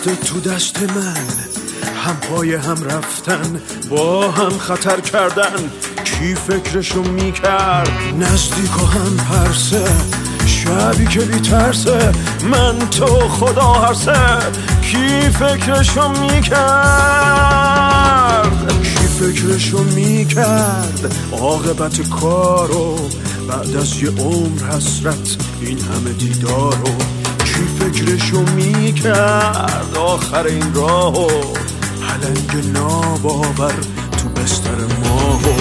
تو دست من، هم پای هم رفتن، با هم خطر کردن. کی فکرشو میکرد نزدیک و هم پرسه، شبی که بی ترسه، من تو خدا هر سه. کی فکرشو میکرد، کی فکرشو میکرد عاقبت کارو، بعد از یه عمر حسرت این همه دیدارو. کی فکرشو میکرد آخر این راهو، پلنگ ناباور تو بستر ماهو.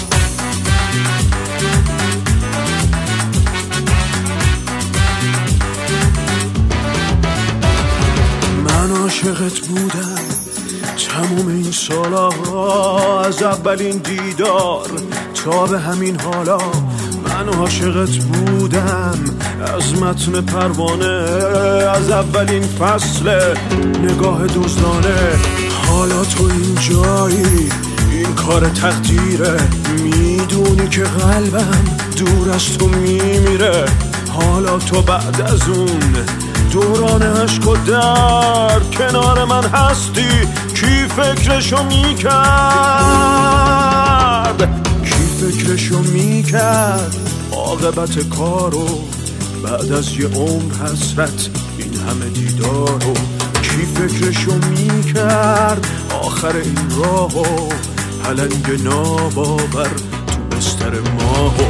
من عاشقت بودم تموم این سالا، از اولین دیدار تا به همین حالا. من عاشقت بودم از متن پروانه، از اولین فصل نگاه دزدانه. حالا تو این جایی، این کار تقدیره، میدونی که قلبم دور از تو میمیره. حالا تو بعد از اون دوران عشق و درد کنار من هستی. کی فکرشو میکرد، کی فکرشو میکرد عاقبت کارو، بعد از یه عمر حسرت این همه دیدارو. کی فکرشو میکرد آخر این راهو، پلنگ ناباور تو بستر ماهو.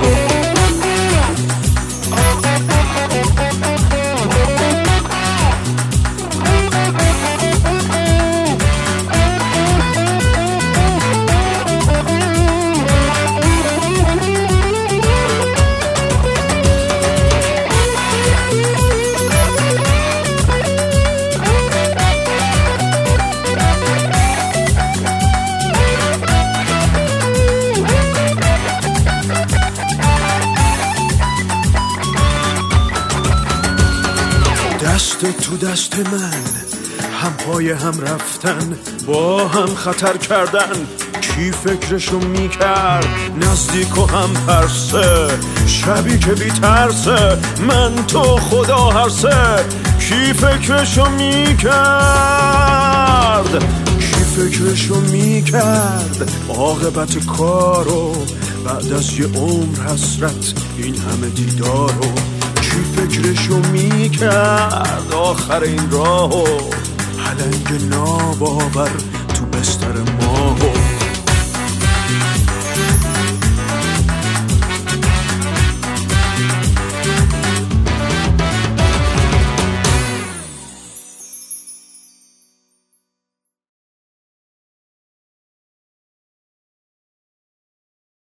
دست تو دست من، هم پای هم رفتن، با هم خطر کردن. کی فکرشو میکرد نزدیک و هم پرسه، شبی که بی ترسه، من تو خدا هر سه. کی فکرشو میکرد، کی فکرشو میکرد عاقبت کارو، بعد از یه عمر حسرت این همه دیدارو. کی فکرشو میکرد آخر این راهو، پلنگ ناباور تو بستر ماهو.